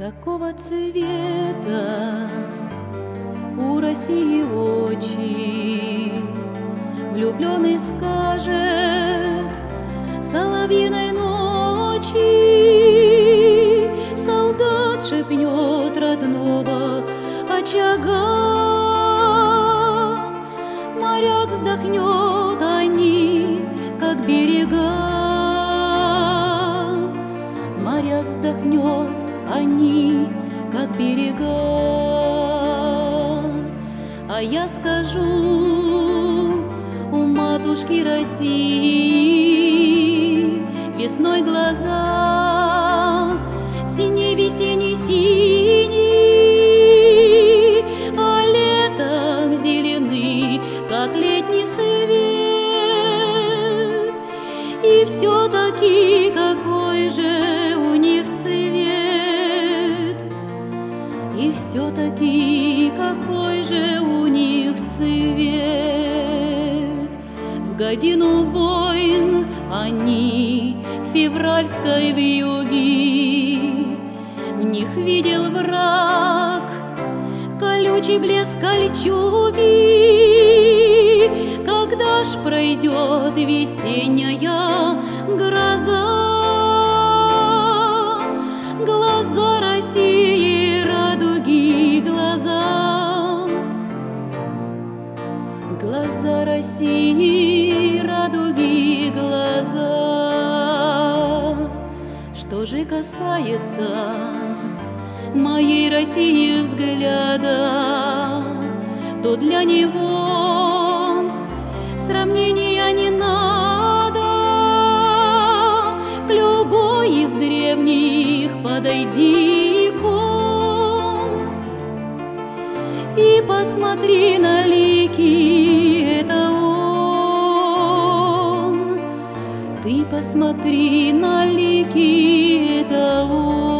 Какого цвета у России очи? Влюбленный скажет соловьиной ночи. Солдат шепнет родного очага. Моряк вздохнет, они как берега. Моряк вздохнет, они как берега. А я скажу: у матушки России весной глаза синей весенний синий, а летом зеленый, как летний свет. И все-таки какой же у них цвет, и все-таки какой же у них цвет. В годину войн они февральской вьюги, в них видел враг колючий блеск кольчуги. Когда ж пройдет весенняя гроза? Глаза России, радуги, глаза. Глаза России, радуги, глаза. Что же касается моей России взгляда, то для него сравнения не надо. К любой из древних подойди икон и посмотри на лики, это он. Ты посмотри на лики, это он.